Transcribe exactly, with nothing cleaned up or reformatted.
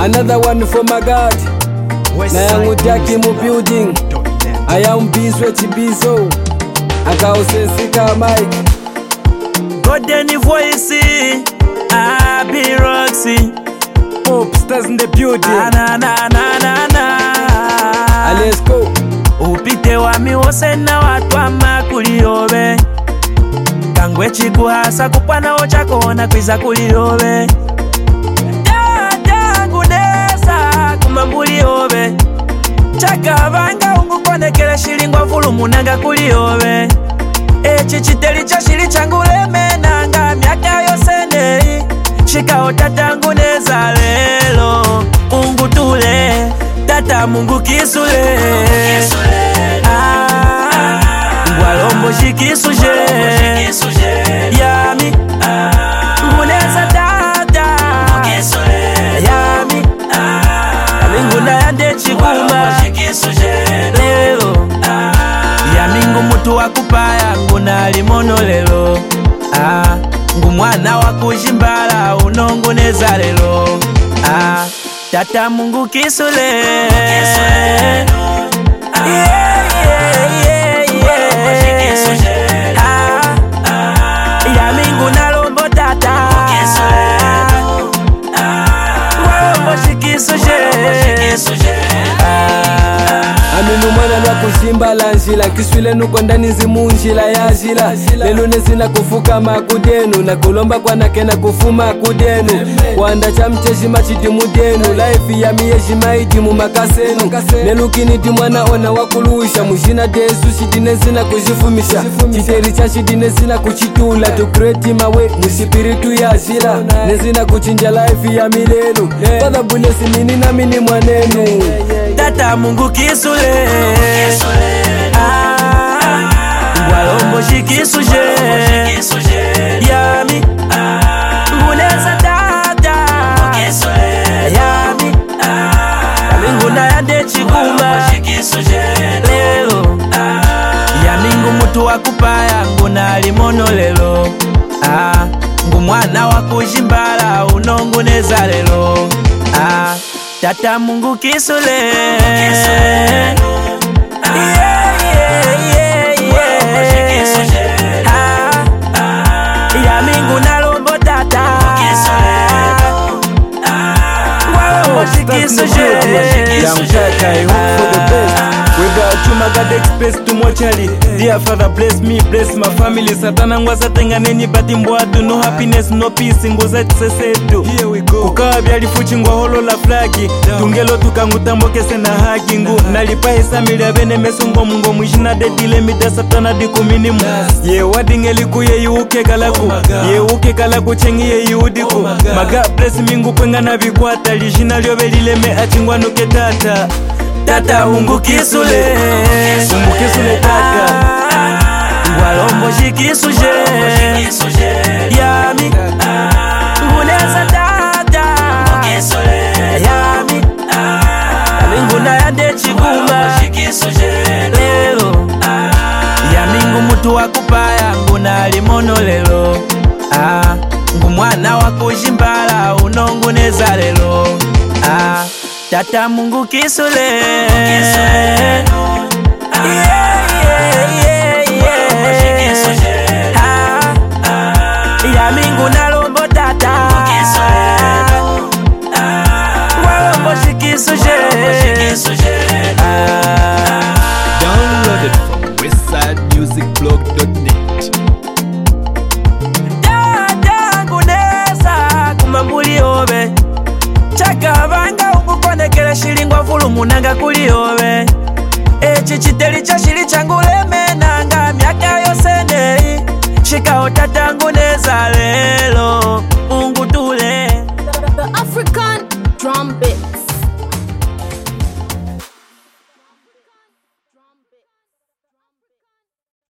Another one for my God. Na yangu taki mu building. Aya umbizwe chibizo. Akausensika Mike. Golden voice. I be Roxy. Pop stars in the building. Ah, na na na na na. Let's go. Upite wami wose na watu ama kuliobe. Kangwe chikuhasa kupana ocha kona kwiza kuliobe. Dada ngunesa kumambuliobe. Chaka vanga ungu konekele shilingwa vulu munanga kuliobe. Echi chiteli cha shili changule menanga miaka yose nei. Shika o tata nguneza lelo ungu tule. Tata mungu kisule. Ah, ngwalombo shikisuje. Yami nguneza tata. Yami nguna yande chikuma. Lelo Yami ngumutu wakupaya nguna limono lelo. Ah, ngumwana wakujimbala unonguneza lelo. Ah, tata mungu kisule. Yeah, yeah, yeah, yeah. Ah, Yami nguna lombo tata. Walombo shikisuje. Aminu mwana lwa kushimba la njila. Kiswile nuko ndani zimu njila ya jila. Lelu nezina kufuka makudenu. Na kulomba kwa nakena kufuma kudenu. Wanda cha mcheji machidimu denu. Life ya miye jimaidimu makasenu. Nelu kinidi mwana ona wakulusha. Mujina desu shidine zina kujifumisha. Chiteri cha shidine zina kuchitula. To create mawe musipiritu ya jila. Nezina kuchinja life ya milenu. Father bulesi mini na mini mwanenu. Tata mungu kisule. Ah, ngwalombo shikisuje. Yami nguneza tata. Yami nguna yande chikuma. Lelo Yami ngumutu wakupaya nguna limono lelo. Ah, ngumwana wakujimbala unonguneza lelo. Ah, tata mungu kisule. Yeah, yeah, yeah, yeah. Ah, Yami nguna lombo tata. Walombo shikisuje. We got you, my God, express to mortuary. Dear Father, bless me, bless my family. Satana ngwaza tenga neni bati mbwadu. No happiness, no peace, ngoza tisesetu. Here we go. Kukawa biali fuchi ngwa holo la flagi. Tungelo tukangutambo kese na haki ngu. Nalipa hesamili ya bene mesungo mungo. Mwishina dedile mida satana di kuminimu. Ye wadingeli kuye yuuke kalaku. Ye uke kalaku chengi ye yuudiku. Maga bless mingu kwenga na vikwata. Lishina liobe lile me achingwa nuke tata. Tata mungu kisule. Mungu kisule tata. Ngwalombo shikisuje. Yami nguneza tata. Yami nguna yande chikuma. Lelo Yami ngumutu wakupaya nguna limono lelo. Ah, ngumwana wakujimbala unonguneza lelo. Ah, tata mungu kisule. Yeah, yeah, yeah, yeah. Ah, Yami nguna lombo tata. Walombo shikisuje. Ah, download it from westside music blog dot net. dada ngunesa kumambuliobe. Chaka vanga ungu konekele shilingwa vulu munanga kuliobe. Echi chiteli cha shili changule menanga miaka yose nei. Shika o tata nguneza lelo ungu tu